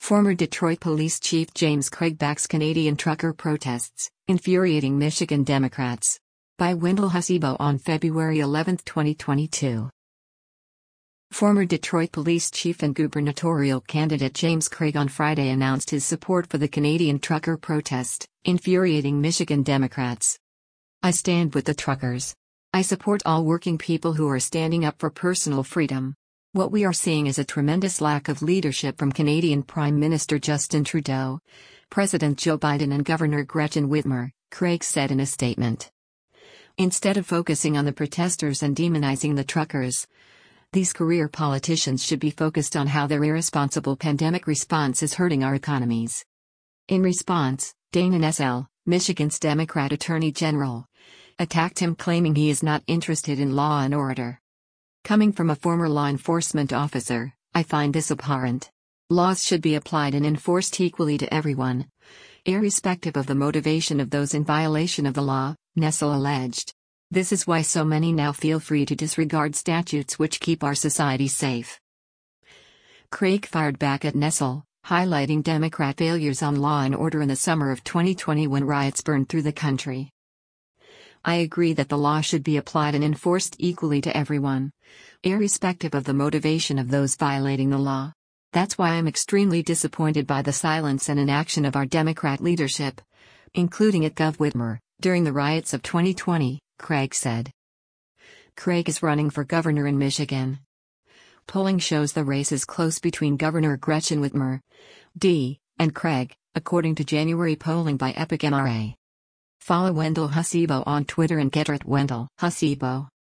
Former Detroit Police Chief James Craig backs Canadian trucker protests, infuriating Michigan Democrats. By Wendell Hasibo on February 11, 2022. Former Detroit Police Chief and gubernatorial candidate James Craig on Friday announced his support for the Canadian trucker protest, infuriating Michigan Democrats. "I stand with the truckers. I support all working people who are standing up for personal freedom. What we are seeing is a tremendous lack of leadership from Canadian Prime Minister Justin Trudeau, President Joe Biden and Governor Gretchen Whitmer," Craig said in a statement. "Instead of focusing on the protesters and demonizing the truckers, these career politicians should be focused on how their irresponsible pandemic response is hurting our economies." In response, Dana Nessel, Michigan's Democrat Attorney General, attacked him, claiming he is not interested in law and order. "Coming from a former law enforcement officer, I find this abhorrent. Laws should be applied and enforced equally to everyone, irrespective of the motivation of those in violation of the law," Nessel alleged. "This is why so many now feel free to disregard statutes which keep our society safe." Craig fired back at Nessel, highlighting Democrat failures on law and order in the summer of 2020 when riots burned through the country. "I agree that the law should be applied and enforced equally to everyone, irrespective of the motivation of those violating the law. That's why I'm extremely disappointed by the silence and inaction of our Democrat leadership, including at Gov. Whitmer, during the riots of 2020, Craig said. Craig is running for governor in Michigan. Polling shows the race is close between Governor Gretchen Whitmer, D., and Craig, according to January polling by Epic MRA. Follow Wendell Hasibo on Twitter and get at Wendell Hasibo.